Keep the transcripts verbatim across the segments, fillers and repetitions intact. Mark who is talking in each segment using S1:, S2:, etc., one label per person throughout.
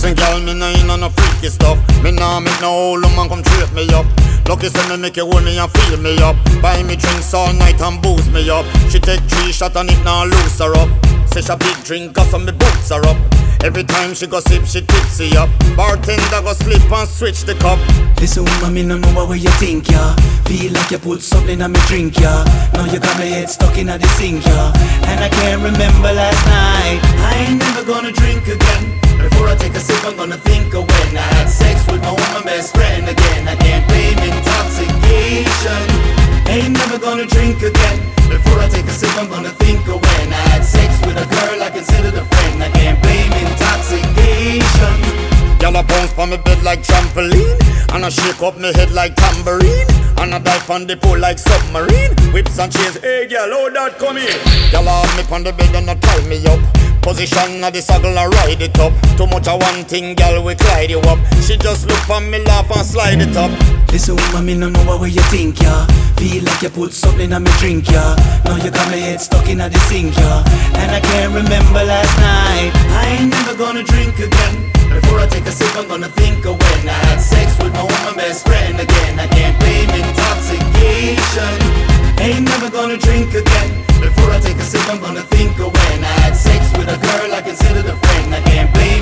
S1: Listen, girl, me nah in on no freaky stuff. Me nah make no old woman come treat me up. Lucky say me make you hold me and feel me up. Buy me drinks all night and boost me up. She take three shots and it now loose her up. Say she a big drinker so me boots her up. Every time she go sip she tipsy up. Bartender go slip and switch the cup.
S2: Listen woman, me no know what way you think, yeah. Feel like you put something on me drink, yeah. Now you got my head stuck in the sink, yeah. And I can't remember last night. I ain't never gonna drink again. Before I take a sip I'm gonna think of when I had sex with my woman best friend again. I can't blame intoxication. Ain't never gonna drink again. Before I take a sip I'm gonna think of when I had sex with a girl I considered a friend. I can't blame intoxication.
S1: Girl a bounce on me bed like trampoline, and I shake up me head like tambourine, and I dive on the pool like submarine. Whips and chains, hey girl, how that come in? Girl a have me on the bed and I tie me up. Position of the saddle and ride it up. Too much of one thing, girl, we glide you up. She just look on me, laugh and slide it up.
S2: Listen woman, me no know what way you think, yeah. Feel like you put something on me drink, yeah. Now you got my head stuck in the sink, yeah. And I can't remember last night. I ain't never gonna drink again. Before I take a sip I'm gonna think of when I had sex with my woman best friend again. I can't blame intoxication. Ain't never gonna drink again. Before I take a sip I'm gonna think of when I had sex with a girl I considered a friend. I can't blame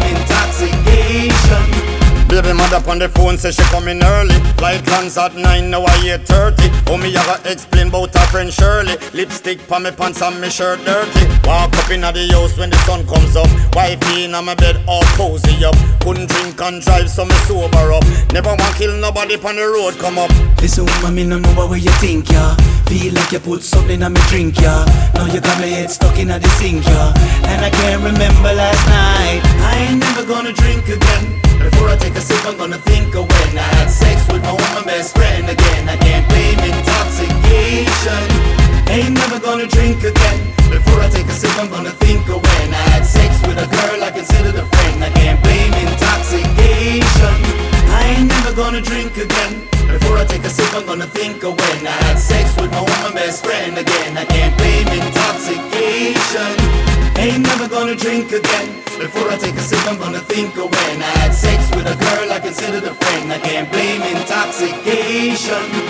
S2: intoxication.
S1: Baby mother on the phone say she coming early. Flight lands at nine, now I eight thirty. Oh me I gotta explain about her friend Shirley. Lipstick pa me pants and me shirt dirty. Walk up inna the house when the sun comes up. Wifey inna my bed all cozy up. Couldn't drink and drive so me sober up. Never want kill nobody on the road come up.
S2: Listen woman, me no know what way you think, yeah. Feel like you put something on me drink, yeah. Now you got my head stuck in the sink, yeah. And I can't remember last night. I ain't never gonna drink again. Before I take a sip I'm gonna think of when I had sex with my woman best friend again. I can't blame intoxication. Ain't never gonna drink again. Before I take a sip I'm gonna think of when I had sex with a girl I considered a friend. I can't blame intoxication. I ain't never gonna drink again. Before I take a sip I'm gonna think of when I had sex with my woman best friend again. I can't blame intoxication. Ain't never gonna drink again. Before I take a sip I'm gonna think of when I had sex with a girl I considered a friend. I can't blame intoxication.